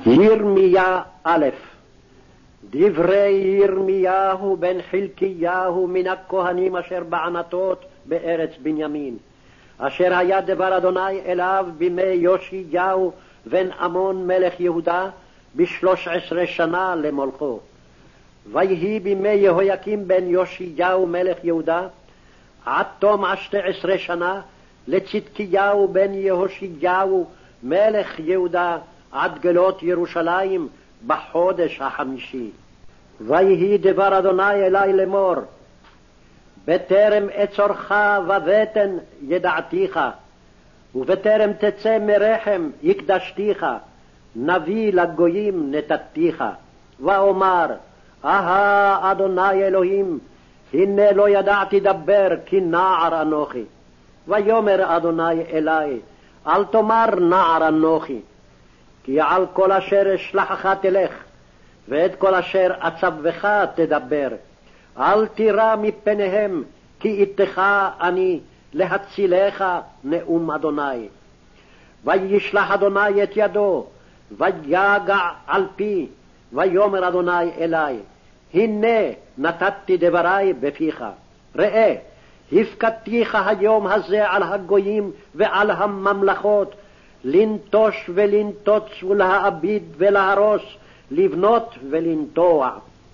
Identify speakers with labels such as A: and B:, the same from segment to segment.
A: ירמיה א'. דברי ירמיהו בן חלקיהו מן הכהנים אשר בענתות בארץ בנימין, אשר היה דבר אדוני אליו בימי יאשיהו בן אמון מלך יהודה 13 שנה למולכו. ויהי בימי יהויקים בן יאשיהו מלך יהודה עד תום 12 שנה לצדקיהו בן יהושיהו מלך יהודה עד גלות ירושלים בחודש החמישי. ויהי דבר אדוני אלי לאמור, בטרם אצורך ובטן ידעתיך, ובטרם תצא מרחם הקדשתיך, נביא לגויים נתתיך. ואומר, אהה אדוני אלוהים, הנה לא ידעתי דבר כי נער אנוכי. ויאמר אדוני אלי, אל תאמר נער אנוכי, כי על כל אשר אשלחך תלך, ואת כל אשר אצווך תדבר. אל תירא מפניהם, כי איתך אני להצילך, נאום אדוני. וישלח אדוני את ידו, ויגע על פי, ויאמר אדוני אלי, הנה נתתי דברי בפיך. ראה, הפקדתיך היום הזה על הגויים ועל הממלכות, לנטוש ולנטוץ ולהאביד ולהרוס, לבנות ולנטוע.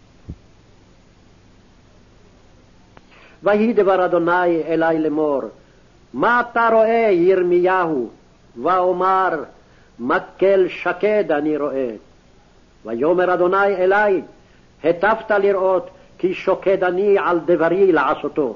A: ויהי דבר אדוני אלי לאמור, מה אתה רואה ירמיהו? ואומר, מקל שקד אני רואה. ויאמר אדוני אלי, היטבת לראות, כי שוקד אני על דברי לעשותו.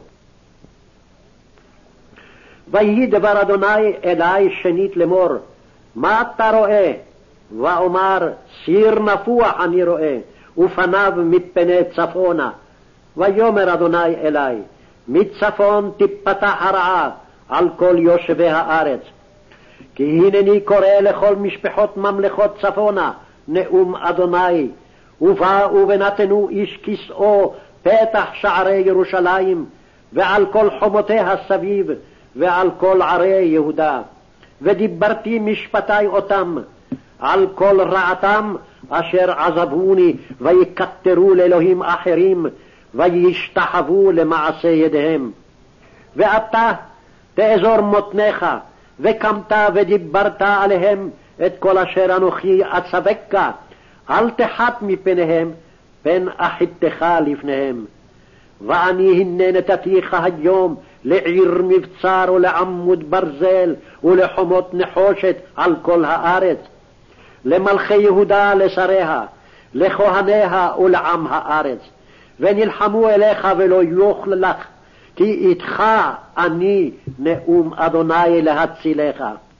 A: ויהי דבר אדוני אלי שנית לאמור, מה אתה רואה? ואומר, סיר נפוח אני רואה, ופניו מפני צפונה. ויאמר אדוני אלי, מצפון תפתח הרעה על כל יושבי הארץ. כי הנני קורא לכל משפחות ממלכות צפונה, נאום אדוני, ובאו ונתנו איש כסאו פתח שערי ירושלים, ועל כל חומותיה סביב, ועל כל ערי יהודה. ודיברתי משפטי אותם, על כל רעתם אשר עזבוני, ויקטרו לאלוהים אחרים, וישתחוו למעשה ידיהם. ואתה תאזור מותניך, וקמת ודיברת עליהם את כל אשר אנוכי אצווך, אל תחת מפניהם, פן אחיתך לפניהם. ואני הנה נתתיך היום לעיר מבצר ולעמוד ברזל ולחומות נחושת על כל הארץ, למלכי יהודה לשריה, לכהניה ולעם הארץ, ונלחמו אליך ולא יוכל לך, כי איתך אני נאום אדוני להצילך.